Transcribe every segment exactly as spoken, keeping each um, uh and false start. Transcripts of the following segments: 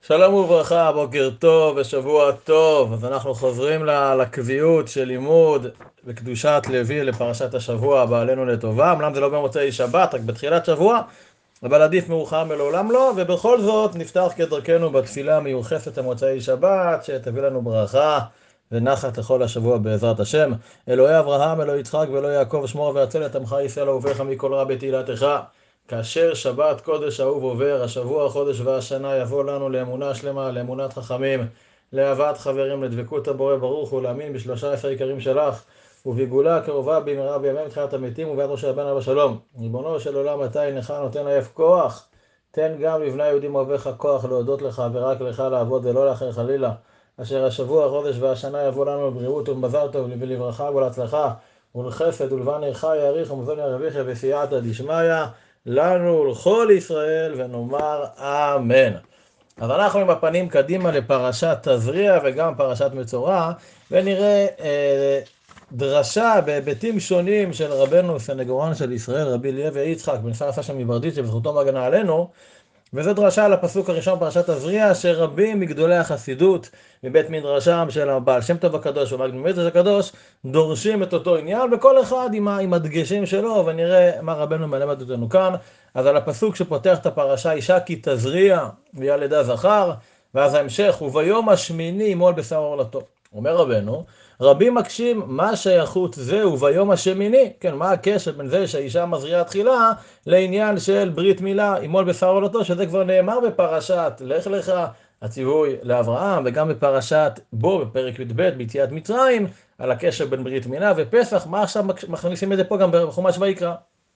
שלום וברכה, בוקר טוב ושבוע טוב. אז אנחנו חוזרים ל- לקביעות של לימוד בקדושת לוי לפרשת השבוע הבא עלינו לטובה. אמנם זה לא במוצאי שבת, רק בתחילת שבוע, אבל עדיף מאוחר מלעולם לא, ובכל זאת נפתח כדרכנו בתפילה המיוחסת למוצאי שבת, שתביא לנו ברכה ונחת לכל השבוע בעזרת השם. אלוהי אברהם, אלוהי יצחק ואלוהי יעקב, שמור והצל את עמך ישראל אהוביך מכל רע בתהילתך. כאשר שבת קודש אהוב עובר, השבוע, החודש והשנה יבוא לנו לאמונה שלמה, לאמונת חכמים, לאהבת חברים, לדבקות הבורא ברוך הוא, להאמין בשלושה עשר עיקרים שלך, ובגאולה הקרובה במהרה בימינו תחיית המתים וביאת משה רבנו עליו השלום. ריבונו של עולם, מתי הנך נותן עייף כוח? תן גם לבני היהודים אוהביך כוח להודות לך ורק לך לעבוד ולא לאחר חלילה. אשר השבוע, החודש והשנה יבוא לנו לבריאות ולמזל טוב ולברכה ולהצלחה ולחסד ולבן עירך יאריך ומזון ירוויח וסייעתא דשמיא לנו ולכל ישראל, ונאמר אמן. אז אנחנו עם הפנים קדימה לפרשת תזריע וגם פרשת מצורע, ונראה אה, דרשה בהיבטים שונים של רבנו סנגורן של ישראל, רבי אליעזר יצחק בן שרה שם מברדיצ'ב, שבזכותו מגנה עלינו. וזו דרשה על הפסוק הראשון פרשת תזריע, שרבים מגדולי החסידות מבית מדרשם של הבעל שם טוב הקדוש ומגד מדרש הקדוש דורשים את אותו עניין, וכל אחד עם, עם הדגשים שלו, ונראה מה רבנו מלמד אותנו כאן. אז על הפסוק שפותח את הפרשה, אישה כי תזריע וילדה זכר, ואז ההמשך, וביום השמיני ימול בשר עורלתו. אומר רבנו, רבים מקשים מה שייכות זה וביום השמיני, כן, מה הקשר בין זה שהאישה מזריעה תחילה לעניין של ברית מילה ימול בשר עורלתו, שזה כבר נאמר בפרשת לך לך, הציווי לאברהם, וגם בפרשת בו בפרק י"ב ביציאת מצרים, על הקשר בין ברית מילה ופסח. מה עכשיו מכניסים את זה פה גם בחומש ויקרא?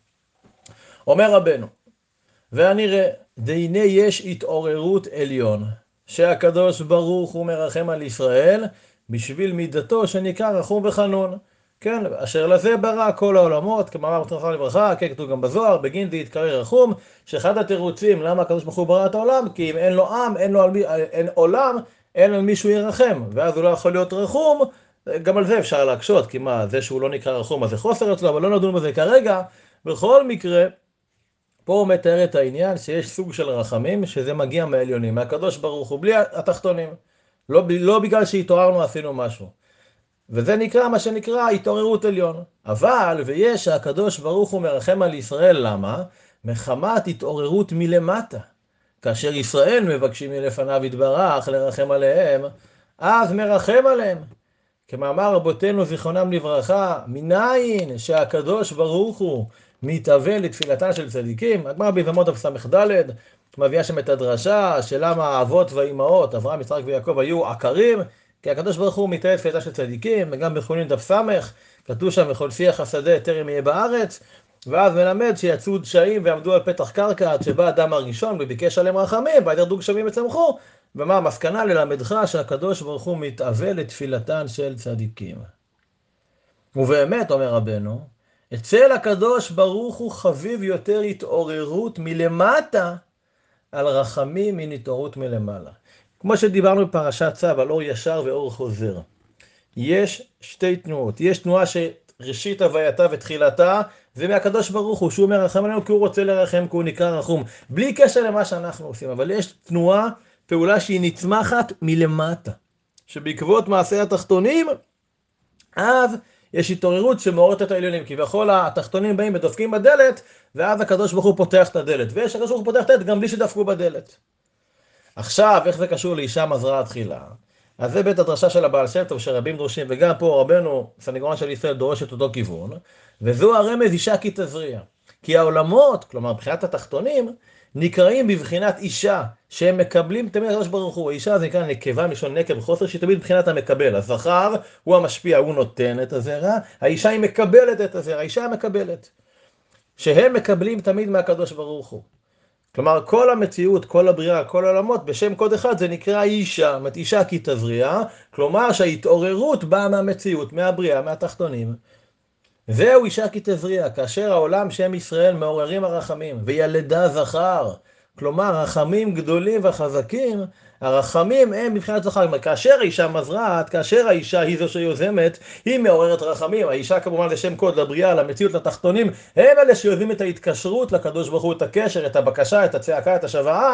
אומר רבנו, והנראה דהנה יש התעוררות עליון שהקדוש ברוך הוא מרחם על ישראל בשביל מידתו שנקרא רחום וחנון, כן, אשר לזה ברא כל העולמות, כמאמר זכרונו לברכה, כן, כתוב גם בזוהר, בגין דהתקרא רחום, שאחד התירוצים למה הקדוש ברוך הוא ברא את העולם, כי אם אין לו עם, אין לו על מי, אין עולם, אין על מישהו ירחם, ואז הוא לא יכול להיות רחום. גם על זה אפשר להקשות, כי מה, זה שהוא לא נקרא רחום אז זה חוסר אצלו, אבל לא נדון בזה כרגע. בכל מקרה, פה הוא מתאר את העניין שיש סוג של רחמים שזה מגיע מהעליונים, מהקדוש ברוך הוא, בלי התחתונים. לא, לא בגלל שהתעוררנו עשינו משהו. וזה נקרא מה שנקרא התעוררות עליון. אבל, ויש שהקדוש ברוך הוא מרחם על ישראל, למה? מחמת התעוררות מלמטה. כאשר ישראל מבקשים מלפניו יתברך לרחם עליהם, אז מרחם עליהם. כמאמר רבותינו זיכרונם לברכה, מניין שהקדוש ברוך הוא מתאבל לתפילתן של צדיקים. הגמרא ביבמות דף ס"ד מביאה שם את הדרשה שלמה האבות והאימהות אברהם יצחק ויעקב היו עקרים, כי הקדוש ברוך הוא מתאבל לתפילתן של צדיקים. וגם בחולין דף ס' כתוב שם וכל שיח השדה טרם יהיה בארץ, ואז מלמד שיצאו דשאים ועמדו על פתח קרקע עד שבא אדם הראשון וביקש עליהם רחמים, וירדו גשמים וצמחו. ומה המסקנה? ללמדך שהקדוש ברוך הוא מתאבל לתפילתן של צדיקים. ובאמת, אומר רבנו, אצל הקדוש ברוך הוא חביב יותר התעוררות מלמטה על רחמים מן התעוררות מלמעלה. כמו שדיברנו בפרשת צו על אור ישר ואור חוזר. יש שתי תנועות. יש תנועה שראשית הווייתה ותחילתה, זה מהקדוש ברוך הוא, שהוא מרחם עלינו כי הוא רוצה לרחם, כי הוא נקרא רחום. בלי קשר למה שאנחנו עושים, אבל יש תנועה, פעולה שהיא נצמחת מלמטה. שבעקבות מעשי התחתונים, אז יש התעוררות שמעוררת את העליונים, כי בכל התחתונים באים ודופקים בדלת, ואז הקדוש ברוך הוא פותח את הדלת. ויש הקדוש ברוך הוא פותח את הדלת גם בלי שדפקו בדלת. עכשיו, איך זה קשור לאישה מזרעה תחילה? אז זה בית הדרשה של הבעל שם טוב שרבים דורשים, וגם פה רבנו סנגורן של ישראל דורש את אותו כיוון, וזו הרמז אישה כי תזריע. כי העולמות, כלומר מבחינת התחתונים, נקראים בבחינת אישה, שהם מקבלים תמיד הקדוש ברוך הוא. האישה זה נקרא נקבה מלשון נקב חוסר, שהיא תמיד מבחינת המקבל. הזכר הוא המשפיע, הוא נותן את הזרע, האישה היא מקבלת את הזרע, האישה מקבלת. שהם מקבלים תמיד מהקדוש ברוך הוא. כלומר, כל המציאות, כל הבריאה, כל העולמות, בשם קוד אחד זה נקרא אישה, זאת אישה כי תזריע, כלומר שההתעוררות באה מהמציאות, מהבריאה, מהתחתונים. זהו אישה כי תזריע, כאשר העולם שם ישראל מעוררים הרחמים, וילדה זכר, כלומר רחמים גדולים וחזקים, הרחמים הם מבחינת זכר, כאשר האישה מזרעת, כאשר האישה היא זו שיוזמת, היא מעוררת רחמים. האישה כמובן זה שם קוד לבריאה, למציאות, לתחתונים, הם אלה שיוזמים את ההתקשרות לקדוש ברוך הוא, את הקשר, את הבקשה, את הצעקה, את השוואה,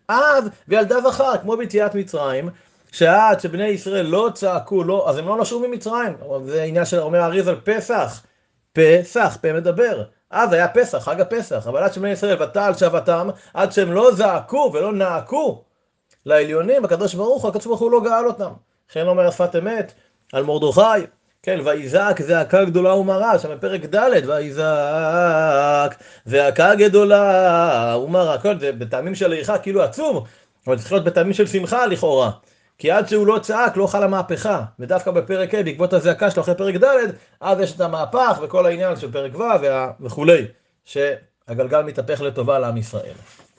אז וילדה זכר, כמו ביציאת מצרים, שעד שבני ישראל לא צעקו, לא, אז הם לא נשרו ממצרים. זה עניין של אומר האריז"ל פסח. פסח, פה מדבר. אז היה פסח, חג הפסח, אבל עד שבני ישראל ותעל שובתם, עד שהם לא זעקו ולא נעקו לעליונים, הקדוש ברוך הוא, הקדוש ברוך הוא לא גאל אותם. לכן אומר שפת אמת על מרדכי, כן, ויזעק זעקה גדולה ומרה, שם בפרק ד' ויזעק זעקה גדולה ומרה, כל זה בטעמים של איכה כאילו עצוב, אבל צריך להיות בטעמים של שמחה לכאורה, כי עד שהוא לא צעק לא חלה מהפכה, ודווקא בפרק ה' בעקבות הזעקה שלו אחרי פרק ד' אז יש את המהפך וכל העניין של פרק ו' וכולי, שהגלגל מתהפך לטובה לעם ישראל.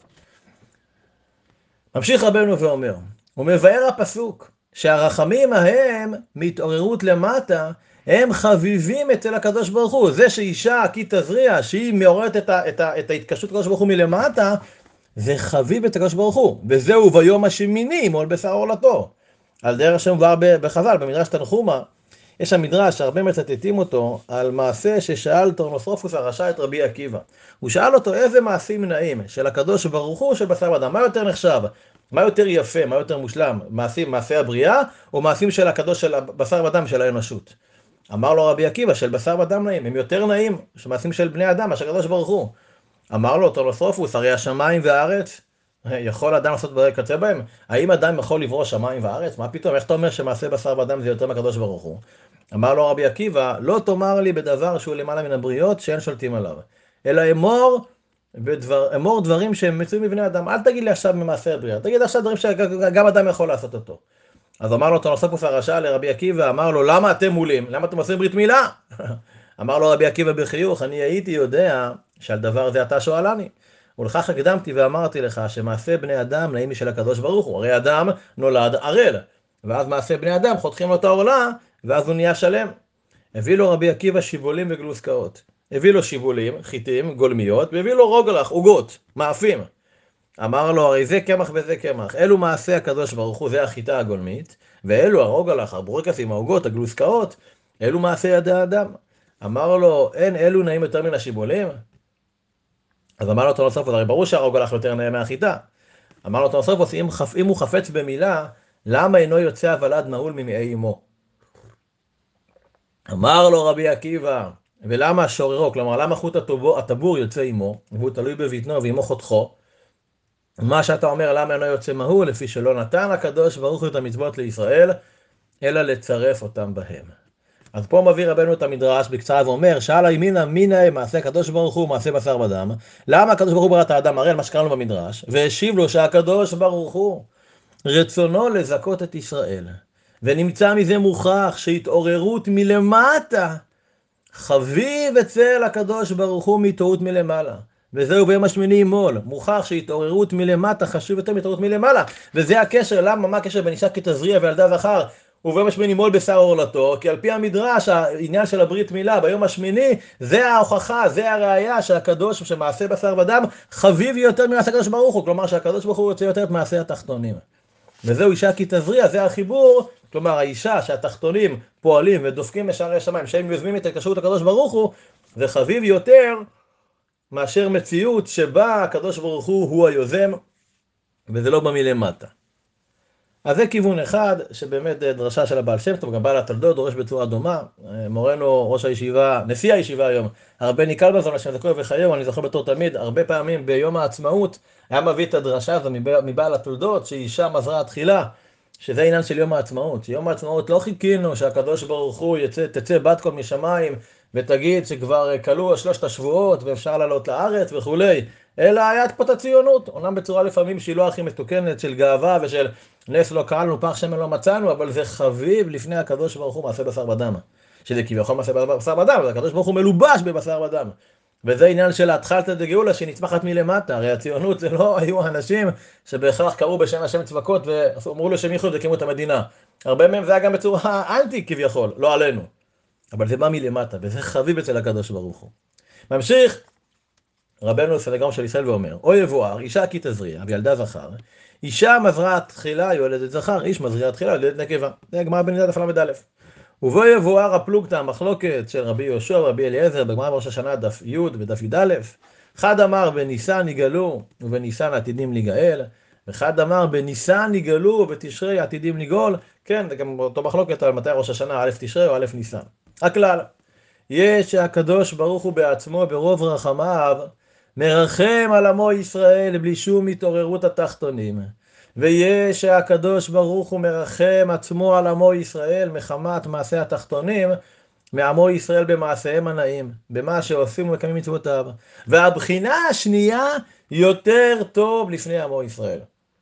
ממשיך רבנו ואומר, הוא מבאר הפסוק שהרחמים ההם מהתעוררות למטה הם חביבים אצל הקדוש ברוך הוא. זה שאישה כי תזריע שהיא מעוררת את, ה, את, ה, את ההתקשרות הקדוש ברוך הוא מלמטה, זה חביב את הקדוש ברוך הוא, וזהו ביום השמיני מול בשר עורלתו. על דרך שמובא בחז"ל במדרש תנחומא, יש המדרש שהרבה מצטטים אותו על מעשה ששאל טורנוסרופוס הרשע את רבי עקיבא. הוא שאל אותו איזה מעשים נעים של הקדוש ברוך הוא של בשר ודם, מה יותר נחשב, מה יותר יפה, מה יותר מושלם, מעשים מעשי הבריאה או מעשים של הקדוש של בשר ודם של האנושות. אמר לו רבי עקיבא של בשר ודם נעים, הם יותר נעים מעשים של בני אדם מאשר הקדוש ברוך הוא. אמר לו טורנוסרופוס, הרי השמיים והארץ יכול אדם לעשות דברי קצה בהם? האם אדם יכול לברוא שמיים וארץ? מה פתאום? איך אתה אומר שמעשה בשר ודם זה יותר מהקדוש ברוך הוא? אמר לו רבי עקיבא, לא תאמר לי בדבר שהוא למעלה מן הבריות שאין שולטים עליו, אלא אמור, בדבר, אמור דברים שהם מצויים מבני אדם. אל תגיד לי עכשיו ממעשה הבריאה, תגיד עכשיו דברים שגם אדם יכול לעשות אותו. אז אמר לו טורנוסרופוס הרשע לרבי עקיבא, אמר לו, למה אתם מולים? למה אתם עושים ברית מילה? אמר לו רבי עקיבא בחיוך, אני הייתי יודע שעל דבר זה אתה שואלני. ולכך הקדמתי ואמרתי לך שמעשה בני אדם נעים משל הקדוש ברוך הוא. הרי אדם נולד ערל, ואז מעשה בני אדם חותכים לו את העורלה, ואז הוא נהיה שלם. הביא לו רבי עקיבא שיבולים וגלוסקאות. הביא לו שיבולים, חיטים, גולמיות, והביא לו רוגלח, עוגות, מאפים. אמר לו, הרי זה קמח וזה קמח. אלו מעשה הקדוש ברוך הוא, זה החיטה הגולמית, ואלו הרוגלח, הבורקסים, העוגות, הגלוסקאות, אלו מעשה ידי האדם. אמר לו, אין אלו נעים יותר מן השיבולים? אז אמר לו טורנוסרופוס, הרי ברור שהרוגלח יותר נעים מהחיטה. אמר לו טורנוסרופוס, אם, אם הוא חפץ במילה, למה אינו יוצא הוולד נעול ממעי אמו? אמר לו רבי עקיבא, ולמה השוררו, כלומר למה חוט הטבור, הטבור יוצא עמו, והוא תלוי בבטנו ועמו חותכו? מה שאתה אומר למה אינו יוצא מהו, לפי שלא נתן הקדוש ברוך הוא את המצוות לישראל, אלא לצרף אותם בהם. אז פה מביא רבנו את המדרש בקצרה ואומר, שאלה ימינה מינה מעשה הקדוש ברוך הוא מעשה בשר ודם, למה הקדוש ברוך הוא ברא את האדם? הרי מה שקראנו במדרש, והשיב לו שהקדוש ברוך הוא רצונו לזכות את ישראל, ונמצא מזה מוכח שהתעוררות מלמטה חביב אצל הקדוש ברוך הוא מתעוררות מלמעלה, וזהו ביום השמיני מול, מוכח שהתעוררות מלמטה חשוב יותר מתעוררות מלמעלה, וזה הקשר. למה? מה הקשר בין אישה כתזריע וילדה זכר וביום השמיני מול בשר עורלתו? כי על פי המדרש העניין של הברית מילה ביום השמיני זה ההוכחה, זה הראיה שהקדוש שמעשה בשר ודם חביב יותר ממעשה הקדוש ברוך הוא, כלומר שהקדוש ברוך הוא רוצה יותר את מעשה התחתונים, וזהו אישה כי תזריע, זה החיבור. כלומר האישה שהתחתונים פועלים ודופקים בשערי שמיים שהם יוזמים את ההתקשרות הקדוש ברוך הוא, זה חביב יותר מאשר מציאות שבה הקדוש ברוך הוא הוא היוזם וזה לא בא מלמטה. אז זה כיוון אחד שבאמת דרשה של הבעל שם טוב, גם בעל התולדות דורש בצורה דומה. מורנו ראש הישיבה, נשיא הישיבה היום, הרבני קלמנזון השם זכרו וחייהו, אני זוכר בתור תמיד, הרבה פעמים ביום העצמאות היה מביא את הדרשה הזו מבעל התולדות שאישה מזרעה תחילה, שזה העניין של יום העצמאות. שיום העצמאות לא חיכינו שהקדוש ברוך הוא יצא, תצא בת קול משמיים ותגיד שכבר כלו שלושת השבועות ואפשר לעלות לארץ וכולי, אלא היה פה את הציונות, אומנם בצורה לפעמים שהיא לא הכי מתוקנת של גאווה ושל נס לא קראנו פח שמן לא מצאנו, אבל זה חביב לפני הקדוש ברוך הוא מעשה בשר ודם, שזה כביכול מעשה בשר ודם, אבל הקדוש ברוך הוא מלובש בבשר ודם, וזה עניין של התחלתא דגאולה שנצמחת מלמטה. הרי הציונות זה לא היו אנשים שבהכרח קראו בשם השם צבקות ואמרו לו שהם יחלו והקימו את המדינה, הרבה מהם זה היה גם בצורה אנטי כביכול, לא עלינו, אבל זה בא מלמטה וזה חביב אצל הקדוש ברוך הוא. ממשיך רבנו סנהדרין של ישראל ואומר, או יבואר אישה כי תזריע וילדה זכר, אישה מזרעה תחילה יולדת זכר, איש מזריע תחילה יולדת נקבה. זה הגמרא בנידה דף למד א'. ובו יבואר הפלוגתא, המחלוקת של רבי יהושע ורבי אליעזר בגמרא בראש השנה דף י' ודף י"א. אחד אמר בניסן יגאלו ובניסן עתידים להיגאל, אחד אמר בניסן נגאלו, בתשרי עתידים לגאול, כן, זה גם אותו מחלוקת על מתי ראש השנה, א' תשרי או א' ניסן. הכלל, יש שהקדוש ברוך הוא בעצמו ברוב רחמיו, מרחם על עמו ישראל בלי שום התעוררות התחתונים. ויש שהקדוש ברוך הוא מרחם עצמו על עמו ישראל מחמת מעשה התחתונים, מעמו ישראל במעשיהם הנאים, במה שעושים ומקיימים מצוותיו. והבחינה השנייה יותר טוב לפני עמו ישראל.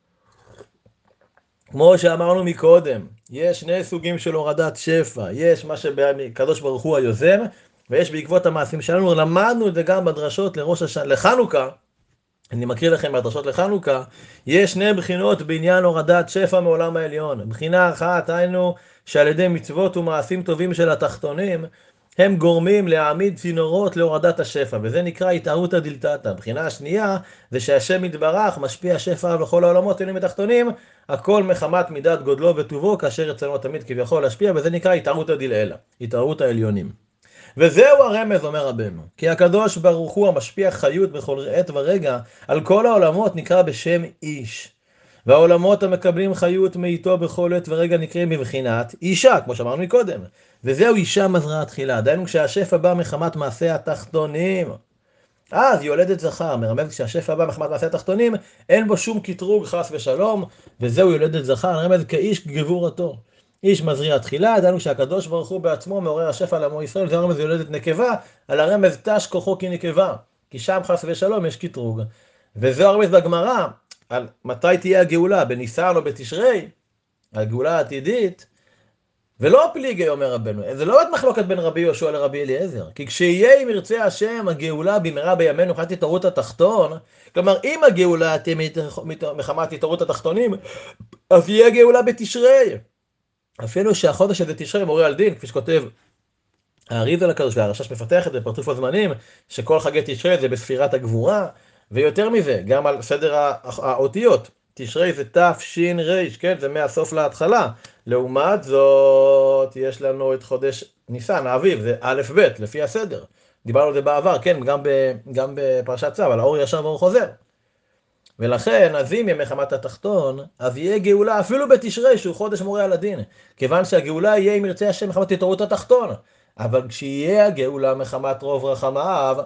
כמו שאמרנו מקודם, יש שני סוגים של הורדת שפע, יש מה שקדוש ברוך הוא היוזם, ויש בעקבות המעשים שלנו, למדנו את זה גם בדרשות לראש השנה, לחנוכה, אני מקריא לכם בדרשות לחנוכה, יש שני בחינות בעניין הורדת שפע מעולם העליון. בחינה אחת, היינו שעל ידי מצוות ומעשים טובים של התחתונים, הם גורמים להעמיד צינורות להורדת השפע, וזה נקרא התערותא דילתתא. הבחינה השנייה, זה שהשם יתברך משפיע שפע בכל העולמות עליונים ותחתונים, הכל מחמת מידת גודלו וטובו, כאשר רצונו תמיד כביכול להשפיע, וזה נקרא התערותא דלעילא, התערותא העליונים. וזהו הרמז, אומר רבנו, כי הקדוש ברוך הוא המשפיע חיות בכל עת ורגע על כל העולמות נקרא בשם איש, והעולמות המקבלים חיות מאיתו בכל עת ורגע נקראים בבחינת אישה, כמו שאמרנו מקודם. וזהו אישה מזרעה תחילה, דהיינו כשהשפע בא מחמת מעשה התחתונים, אז יולדת זכר, מרמז כשהשפע בא מחמת מעשה התחתונים, אין בו שום קטרוג חס ושלום, וזהו יולדת זכר, מרמז כאיש גבורתו. איש מזריע תחילה, דהיינו שהקדוש ברוך הוא בעצמו מעורר השפע לעמו ישראל, זה הרמז יולדת נקבה, על הרמז תש כוחו כנקבה, כי שם חס ושלום יש קטרוג. וזה הרמז בגמרא, על מתי תהיה הגאולה, בניסן או בתשרי, הגאולה העתידית, ולא פליגי, אומר רבנו, זה לא עוד מחלוקת בין רבי יהושע לרבי אליעזר, כי כשיהיה אם ירצה השם הגאולה במהרה בימינו מחמת התעוררות התחתון, כלומר אם הגאולה תהיה מחמת התעוררות התחתונים, אז יהיה גאולה בתשרי. אפילו שהחודש הזה תשרי מורה על דין, כפי שכותב האריז"ל הקדוש, והרש"ש מפתח את זה בפרצוף הזמנים, שכל חגי תשרי זה בספירת הגבורה, ויותר מזה, גם על סדר האותיות, תשרי זה תש"ר, כן, זה מהסוף להתחלה. לעומת זאת, יש לנו את חודש ניסן, האביב, זה א' ב', לפי הסדר. דיברנו על זה בעבר, כן, גם, ב, גם בפרשת צו, על האור ישר ואור חוזר. ולכן, אז אם יהיה מחמת התחתון, אז יהיה גאולה אפילו בתשרי, שהוא חודש מורה על הדין. כיוון שהגאולה יהיה אם ירצה השם מחמת התעוררות התחתון. אבל כשיהיה הגאולה מחמת רוב רחמיו,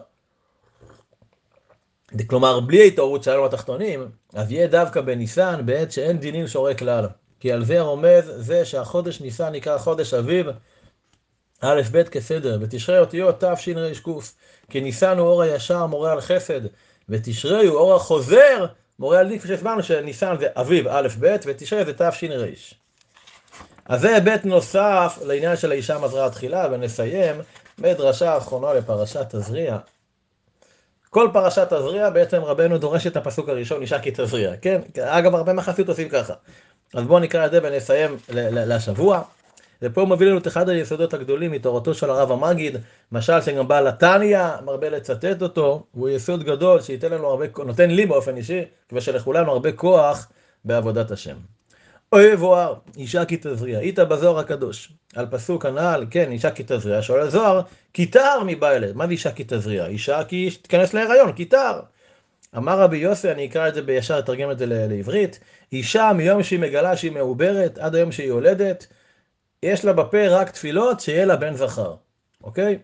כלומר בלי ההתעוררות שלנו התחתונים, אז יהיה דווקא בניסן בעת שאין דינים שורי כלל. כי על זה רומז זה שהחודש ניסן נקרא חודש אביב, א' ב' כסדר, ותשרי אותיות תש"ר ק', כי ניסן הוא אור הישר מורה על חסד, ותשרי הוא אור החוזר מורה על דין, כפי שהסברנו שניסן זה אביב א' ב', ותשרי זה תש"ר. אז זה היבט נוסף לעניין של האישה מזרעה תחילה, ונסיים בדרשה האחרונה לפרשת תזריע. כל פרשת תזריע בעצם רבנו דורש את הפסוק הראשון, אישה כי תזריע, כן? אגב, הרבה מחסיות עושים ככה. אז בואו נקרא את זה ונסיים לשבוע. ופה הוא מביא לנו את אחד היסודות הגדולים מתורתו של הרב המגיד, משל שגם בעל התניא מרבה לצטט אותו, הוא יסוד גדול שייתן לנו הרבה, נותן לי באופן אישי, ושלכולנו הרבה כוח בעבודת השם. אוי בוער, אישה כי תזריע, איתה בזוהר הקדוש, על פסוק הנעל, כן, אישה כי תזריע, שואל הזוהר, כיתר מבא ילד, מה זה אישה כי תזריע? אישה כי תיכנס להיריון, כיתר. אמר רבי יוסי, אני אקרא את זה בישר, אתרגם את זה לעברית, אישה מיום שהיא מגלה שהיא מעוברת, עד היום שהיא יולדת, יש לה בפה רק תפילות שיהיה לה בן זכר, אוקיי?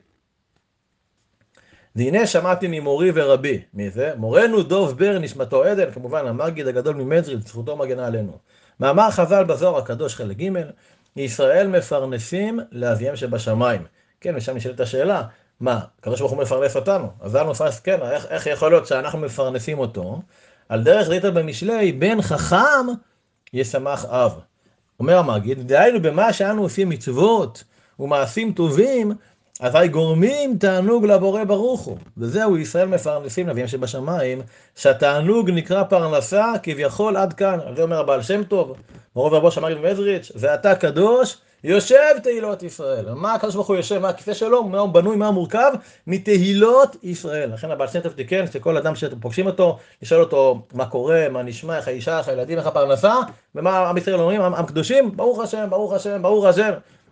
והנה שמעתי ממורי ורבי, מי זה? מורנו דוב בר נשמתו עדן, כמובן המגיד הגדול ממזריל, זכותו מגנה עלינו. מאמר חז"ל בזוהר הקדוש חלק ג', ישראל מפרנסים לאביהם שבשמיים. כן, ושם נשאלת השאלה, מה, הקדוש ברוך הוא מפרנס אותנו? אז אנו מפרנס, כן, איך, איך יכול להיות שאנחנו מפרנסים אותו? על דרך דאיתא במשלי, בן חכם ישמח אב. אומר המגיד, דהיינו במה שאנו עושים מצוות ומעשים טובים, אזי גורמים תענוג לבורא ברוך הוא. וזהו, ישראל מפרנסים לאביהם שבשמיים, שהתענוג נקרא פרנסה כביכול עד כאן. על זה אומר הבעל שם טוב, מורו ורבו של המגיד ממזריץ', ואתה קדוש, יושב תהילות ישראל. מה הקדוש ברוך הוא יושב? מה הכיסא שלו? מה הוא בנוי? מה הוא מורכב? מתהילות ישראל. לכן הבעל שם טוב תיקן, שכל אדם שפוגשים אותו, לשאול אותו מה קורה, מה נשמע, איך האישה, איך הילדים, איך הפרנסה, ומה עם ישראל אומרים, עם קדושים, ברוך השם, ברוך השם, ברוך השם.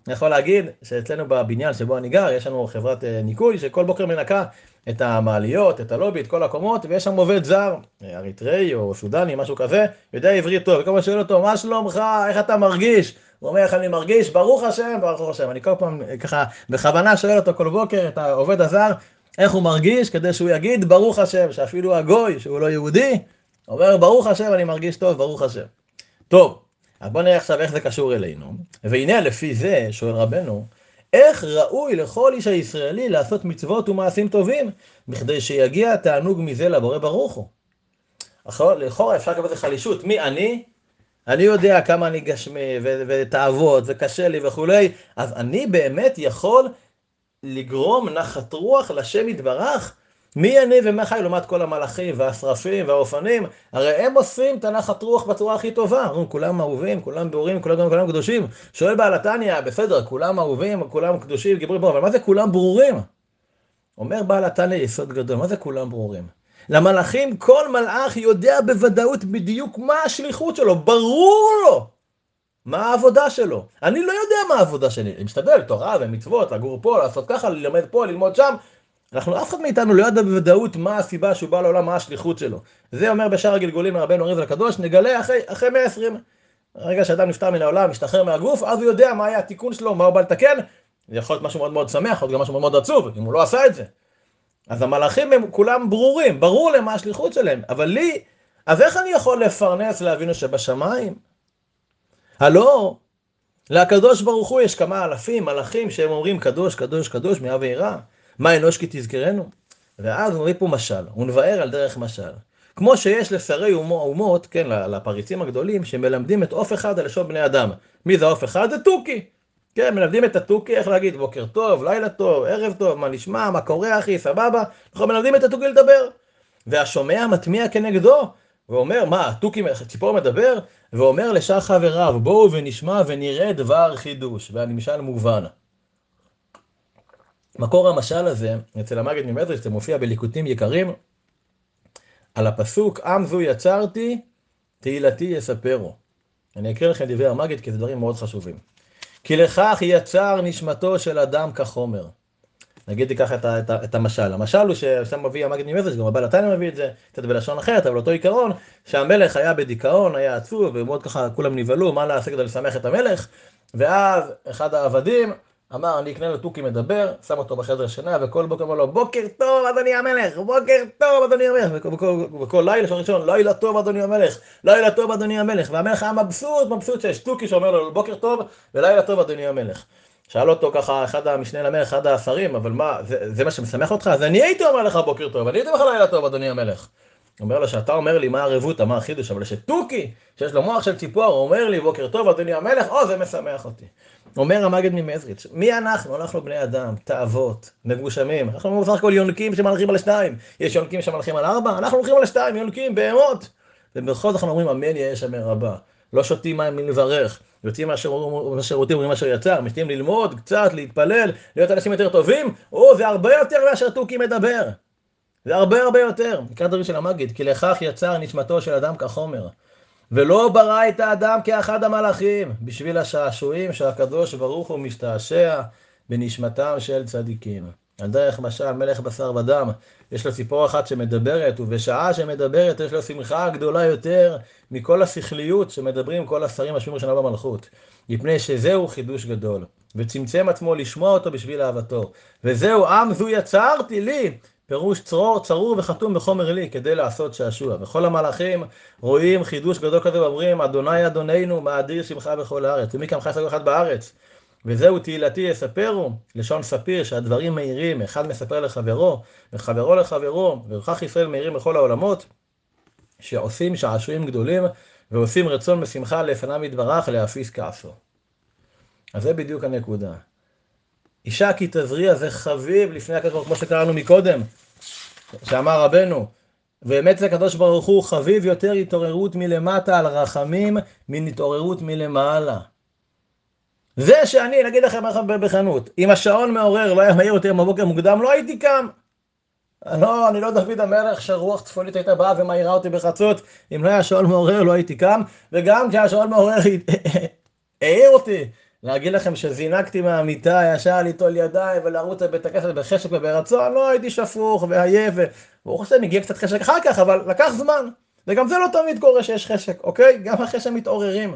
אני יכול להגיד שאצלנו בבניין שבו אני גר, יש לנו חברת ניקוי שכל בוקר מנקה את המעליות, את הלובי, את כל הקומות, ויש שם עובד זר, אריתראי או סודני, משהו כזה, יודע עברית טוב, וכל פעם שואל אותו, מה שלומך, איך אתה מרגיש? הוא אומר, איך אני מרגיש? ברוך השם, ברוך השם. אני כל פעם ככה בכוונה שואל אותו כל בוקר, את העובד הזר, איך הוא מרגיש, כדי שהוא יגיד ברוך השם, שאפילו הגוי, שהוא לא יהודי, אומר ברוך השם, אני מרגיש טוב, ברוך השם. טוב, אז בוא נראה עכשיו איך זה קשור אלינו. והנה לפי זה, שואל רבנו, איך ראוי לכל איש הישראלי לעשות מצוות ומעשים טובים, בכדי שיגיע תענוג מזה לבורא ברוך הוא? לכאורה אפשר לקבל את חלישות. מי אני? אני יודע כמה אני גשמי ותאוות וקשה לי וכולי, אז אני באמת יכול לגרום נחת רוח לשם יתברך? מי אני ומה חי לעומת כל המלאכים והשרפים והאופנים? הרי הם עושים את הנחת רוח בצורה הכי טובה. כולם אהובים, כולם ברורים, כולם, כולם קדושים. שואל בעל התניא, בסדר, כולם אהובים, כולם קדושים, גיבורים, אבל מה זה כולם ברורים? אומר בעל התניא יסוד גדול, מה זה כולם ברורים? למלאכים כל מלאך יודע בוודאות בדיוק מה השליחות שלו, ברור לו מה העבודה שלו. אני לא יודע מה העבודה שלי, אני משתדל, תורה ומצוות, לגור פה, לעשות ככה, ללמד פה, ללמוד שם. אנחנו, אף אחד מאיתנו לא יודע בוודאות מה הסיבה שהוא בא לעולם, מה השליחות שלו. זה אומר בשאר הגלגולים מרבנו אריזל הקדוש, נגלה אחרי, אחרי מאה ועשרים. הרגע שאדם נפטר מן העולם, משתחרר מהגוף, אז הוא יודע מה היה התיקון שלו, מה הוא בא לתקן. זה יכול להיות משהו מאוד מאוד שמח, יכול להיות גם משהו מאוד מאוד עצוב, אם הוא לא עשה את זה. אז המלאכים הם כולם ברורים, ברור להם מה השליחות שלהם. אבל לי, אז איך אני יכול לפרנס לאבינו שבשמיים? הלא, לקדוש ברוך הוא יש כמה אלפים, מלאכים שהם אומרים קדוש, קדוש, קדוש, מאב ויראה. מה אנוש כי תזכרנו? ואז נביא פה משל, ונבאר על דרך משל. כמו שיש לשרי אומות, כן, לפריצים הגדולים, שמלמדים את אוף אחד על לשון בני אדם. מי זה אוף אחד? זה תוכי. כן, מלמדים את התוכי, איך להגיד, בוקר טוב, לילה טוב, ערב טוב, מה נשמע, מה קורה אחי, סבבה. אנחנו מלמדים את התוכי לדבר. והשומע מטמיע כנגדו, ואומר, מה, התוכי, ציפור מדבר? ואומר לשאר חבריו, בואו ונשמע ונראה דבר חידוש. והנמשל מובן. מקור המשל הזה, אצל המגד ממזריץ', זה מופיע בליקוטים יקרים, על הפסוק, עם זו יצרתי, תהילתי יספרו. אני אקריא לכם דברי המגד, כי זה דברים מאוד חשובים. כי לכך יצר נשמתו של אדם כחומר. נגיד לי ככה את, את, את המשל. המשל הוא ששם מביא המגד ממזריץ', גם הבעל התניא מביא את זה, קצת בלשון אחרת, אבל אותו עיקרון, שהמלך היה בדיכאון, היה עצוב, ומאוד ככה כולם נבהלו, מה לעשות כדי לשמח את המלך, ואז אחד העבדים, אמר, אני אקנה לו תוכי מדבר, שם אותו בחדר שינה, וכל בוקר אמר לו, בוקר טוב, אדוני המלך, בוקר טוב, אדוני המלך, וכל לילה של ראשון, לילה טוב, אדוני המלך, לילה טוב, אדוני המלך, והמלך היה מבסוט, מבסוט שיש תוכי שאומר לו, בוקר טוב, ולילה טוב, אדוני המלך. שאל אותו ככה, אחד המשנה למלך, אחד השרים, אבל מה, זה, זה מה שמשמח אותך? אז אני הייתי אומר לך בוקר טוב, אני הייתי אומר לך לילה טוב, אדוני המלך. הוא אומר לו, שאתה אומר לי מה הרבותא, מה החידוש, אבל שתוכי, שיש לו מוח של ציפור, הוא אומר לי, בוקר טוב, אדוני המלך, או, זה משמח אותי. אומר המגד ממזריץ', מי אנחנו? אנחנו בני אדם, תאוות, מגושמים. אנחנו בסך הכל יונקים שמלכים על שתיים. יש יונקים שמלכים על ארבע, אנחנו הולכים על שתיים, יונקים, בהמות. ובכל זאת אנחנו אומרים, אמן יהיה שמר רבה. לא שותים מים מלברך. יוצאים מהשירותים, אומרים אשר יצר, משתים ללמוד, קצת, להתפלל, להיות אנשים יותר טובים. או, זה הרבה יותר מאשר תוכי מדבר. זה הרבה הרבה יותר. נקרא דברים של המגד, כי לכך יצר נשמתו של אדם כחומר. ולא ברא את האדם כאחד המלאכים, בשביל השעשועים שהקדוש ברוך הוא משתעשע בנשמתם של צדיקים. על דרך משל מלך בשר ודם, יש לו ציפור אחת שמדברת, ובשעה שמדברת יש לו שמחה גדולה יותר מכל השכליות שמדברים כל השרים השבים ראשונה במלכות. מפני שזהו חידוש גדול, וצמצם עצמו לשמוע אותו בשביל אהבתו. וזהו עם זו יצרתי לי, פירוש צרור, צרור וחתום בחומר לי, כדי לעשות שעשוע. וכל המלאכים רואים חידוש גדול כזה ואומרים, אדוני אדוננו, מאדיר שמך בכל הארץ. ומי כמך ישגו אחד בארץ. וזהו תהילתי יספרו, לשון ספיר, שהדברים מהירים, אחד מספר לחברו, וחברו לחברו, וכך ישראל מהירים בכל העולמות, שעושים שעשועים גדולים, ועושים רצון בשמחה לפניו יתברך, להפיס כעסו. אז זה בדיוק הנקודה. אישה כי תזריע זה חביב לפני הקדוש, כמו שקראנו מקודם, שאמר רבנו, באמת זה הקדוש ברוך הוא חביב יותר התעוררות מלמטה על רחמים מן התעוררות מלמעלה. זה שאני, נגיד לכם בחנות, אם השעון מעורר לא היה מהיר יותר בבוקר מוקדם, לא הייתי קם. לא, אני לא דוד המלך שרוח צפונית הייתה באה ומהירה אותי בחצות, אם לא היה שעון מעורר לא הייתי קם, וגם כשהשעון מעורר העיר אותי, להגיד לכם שזינקתי מהמיטה, ישר ליטול ידיים ולרוץ לבית הכנסת בחשק וברצון, לא הייתי שפוך ועייף, וברוך השם הגיע קצת חשק אחר כך, אבל לקח זמן. וגם זה לא תמיד קורה שיש חשק, אוקיי? גם אחרי שהם מתעוררים.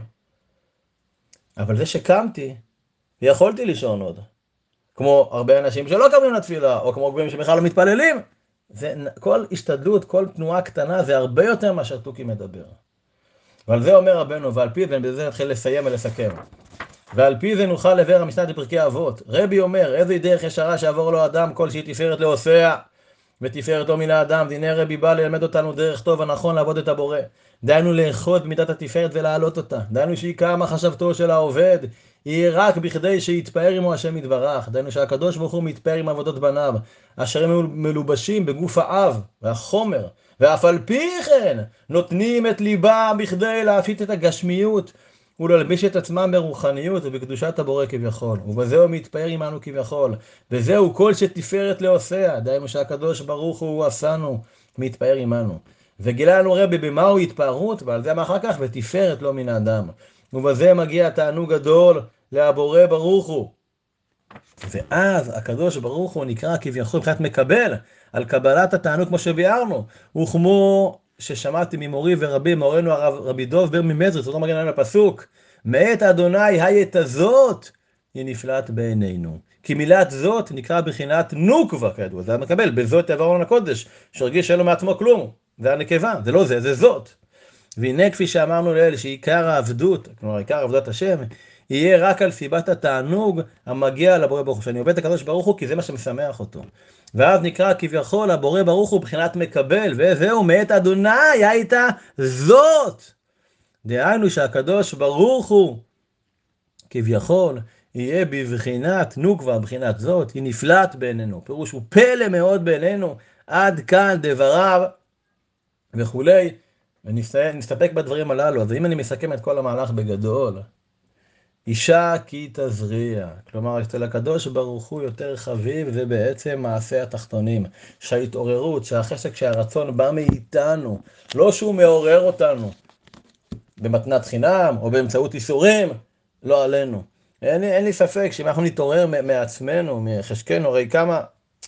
אבל זה שקמתי, ויכולתי לישון עוד. כמו הרבה אנשים שלא קמים לתפילה, או כמו גברים שבכלל לא מתפללים. זה, כל השתדלות, כל תנועה קטנה, זה הרבה יותר מאשר תוכי מדבר. ועל זה אומר רבנו, ועל פי זה, ובזה נתחיל לסיים ולסכם. ועל פי זה נוכל לבאר המשנה בפרקי אבות. רבי אומר, איזה דרך ישרה שעבור לו אדם כל שהיא תפארת לעושיה, ותפארתו מן האדם. והנה רבי בא ללמד אותנו דרך טוב הנכון לעבוד את הבורא. דהיינו לאחוז במידת התפארת ולהעלות אותה. דהיינו שעיקר מחשבתו של העובד יהיה רק בכדי שיתפאר עמו השם יתברך. דהיינו שהקדוש ברוך הוא מתפאר עם עבודות בניו, אשר הם מלובשים בגוף האב והחומר, ואף על פי כן נותנים את ליבם בכדי להפיץ את הגשמיות ולהלביש את עצמם ברוחניות ובקדושת הבורא כביכול, ובזהו מתפאר עמנו כביכול, וזהו כל שתפארת לעושיה. דהיינו שהקדוש ברוך הוא עשנו מתפאר עמנו, וגילה לנו רבי במהו התפארות, ועל זה אחר כך ותפארת לו מן האדם, ובזה מגיע תענוג גדול להבורא ברוך הוא. ואז הקדוש ברוך הוא נקרא כביכול מבחינת מקבל על קבלת התענוג כמו שביארנו, וכמו ששמעתי ממורי ורבי מורנו הרב רבי דוב בר ממזריץ', זאת מגן לנו לפסוק, מאת אדוני היית הזאת היא נפלאת בעינינו, כי מילת זאת נקרא בחינת נוקבה, כידוע, זה המקבל, בזאת יעבור לנו הקודש, שהרגיש שאין לו מעצמו כלום, זה הנקבה, זה לא זה, זה זאת. והנה כפי שאמרנו לאל, שעיקר העבדות, כלומר עיקר עבודת השם, יהיה רק על סיבת התענוג המגיע לבורא ברוך הוא, שאני עובד את הקדוש ברוך הוא כי זה מה שמשמח אותו. ואז נקרא כביכול הבורא ברוך הוא בחינת מקבל, וזהו מאת אדוני הייתה זאת. דהיינו שהקדוש ברוך הוא כביכול יהיה בבחינת נוקבה, בבחינת זאת, היא נפלאת בעינינו. פירוש הוא פלא מאוד בעינינו, עד כאן דבריו וכולי. ונסתפק בדברים הללו. אז אם אני מסכם את כל המהלך בגדול, אישה כי תזריע, כלומר אצל הקדוש ברוך הוא יותר חביב, זה בעצם מעשה התחתונים, שההתעוררות, שהחשק, שהרצון בא מאיתנו, לא שהוא מעורר אותנו במתנת חינם או באמצעות איסורים, לא עלינו. אין לי, אין לי ספק שאם אנחנו נתעורר מעצמנו, מחשקנו, הרי כמה,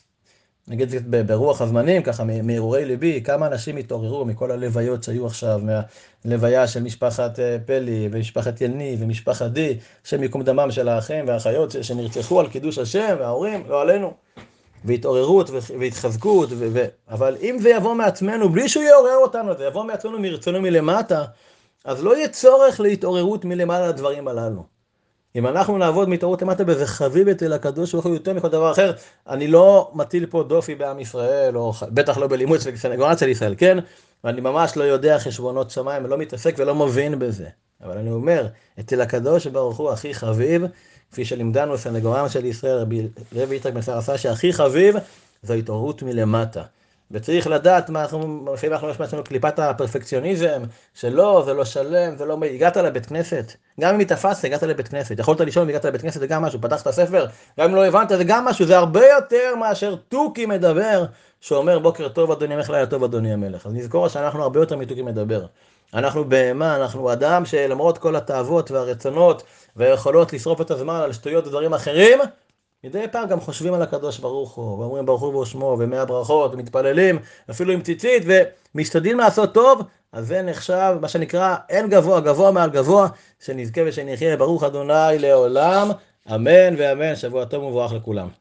נגיד את זה ברוח הזמנים, ככה מהרהורי ליבי, כמה אנשים התעוררו מכל הלוויות שהיו עכשיו, מהלוויה של משפחת פלי ומשפחת יני ומשפחת די, שם יקום דמם של האחים והאחיות שנרצחו על קידוש השם, וההורים, לא עלינו, והתעוררות והתחזקות, ו- ו- אבל אם זה יבוא מעצמנו, בלי שהוא יעורר אותנו, זה יבוא מעצמנו מרצונו מלמטה, אז לא יהיה צורך להתעוררות מלמעלה לדברים הללו. אם אנחנו נעבוד מתעוררות למטה בזה חביב אצל הקדוש ברוך הוא יותר מכל דבר אחר, אני לא מטיל פה דופי בעם ישראל, או בטח לא בלימוד של סנגוריה של ישראל, כן? ואני ממש לא יודע חשבונות שמיים, ולא מתעסק ולא מבין בזה. אבל אני אומר, אצל הקדוש ברוך הוא הכי חביב, כפי שלימדנו סנגוריה של ישראל, רבי יצחק בן שרה, שהכי חביב זו התעוררות מלמטה. וצריך לדעת מה אנחנו, לפעמים אנחנו יש מעצמנו קליפת הפרפקציוניזם, שלא, זה לא שלם, זה לא, הגעת לבית כנסת, גם אם התאפסת, הגעת לבית כנסת, יכולת לישון, הגעת לבית כנסת, זה גם משהו, פתחת ספר, גם אם לא הבנת, זה גם משהו, זה הרבה יותר מאשר תוכי מדבר, שאומר בוקר טוב אדוני המלך, לילה טוב אדוני המלך. אז נזכור שאנחנו הרבה יותר מתוכי מדבר. אנחנו בהמה, אנחנו אדם שלמרות כל התאוות והרצונות, והיכולות לשרוף את הזמן על שטויות ודברים אחרים, מדי פעם גם חושבים על הקדוש ברוך הוא, ואומרים ברוך הוא ושמו, ומאה ברכות, ומתפללים, אפילו עם ציצית, ומשתדלים לעשות טוב, אז זה נחשב, מה שנקרא, אין גבוה, גבוה מעל גבוה, שנזכה ושנחיה ברוך אדוני לעולם, אמן ואמן, שבוע טוב ומבורך לכולם.